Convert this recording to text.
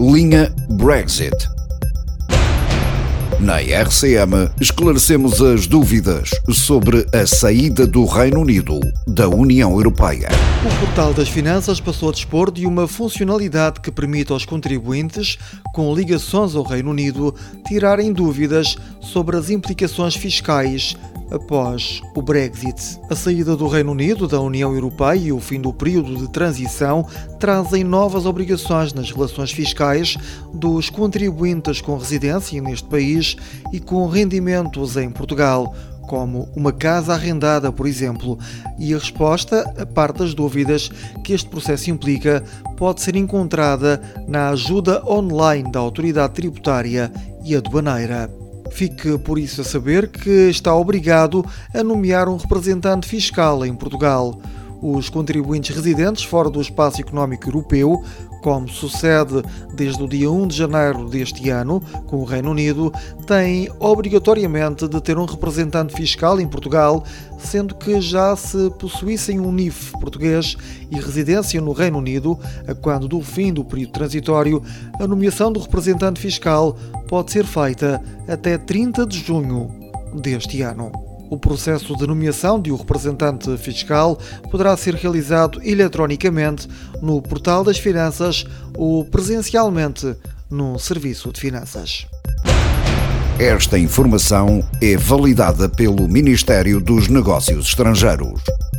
Linha Brexit. Na RCM, esclarecemos as dúvidas sobre a saída do Reino Unido da União Europeia. O Portal das Finanças passou a dispor de uma funcionalidade que permite aos contribuintes com ligações ao Reino Unido tirarem dúvidas sobre as implicações fiscais após o Brexit. A saída do Reino Unido da União Europeia e o fim do período de transição trazem novas obrigações nas relações fiscais dos contribuintes com residência neste país e com rendimentos em Portugal, como uma casa arrendada, por exemplo, e a resposta a parte das dúvidas que este processo implica pode ser encontrada na ajuda online da Autoridade Tributária e Aduaneira. Fique por isso a saber que está obrigado a nomear um representante fiscal em Portugal. Os contribuintes residentes fora do Espaço Económico Europeu, como sucede desde o dia 1 de janeiro deste ano com o Reino Unido, têm obrigatoriamente de ter um representante fiscal em Portugal, sendo que já se possuíssem um NIF português e residência no Reino Unido, a quando do fim do período transitório, a nomeação do representante fiscal pode ser feita até 30 de junho deste ano. O processo de nomeação de um representante fiscal poderá ser realizado eletronicamente no Portal das Finanças ou presencialmente no Serviço de Finanças. Esta informação é validada pelo Ministério dos Negócios Estrangeiros.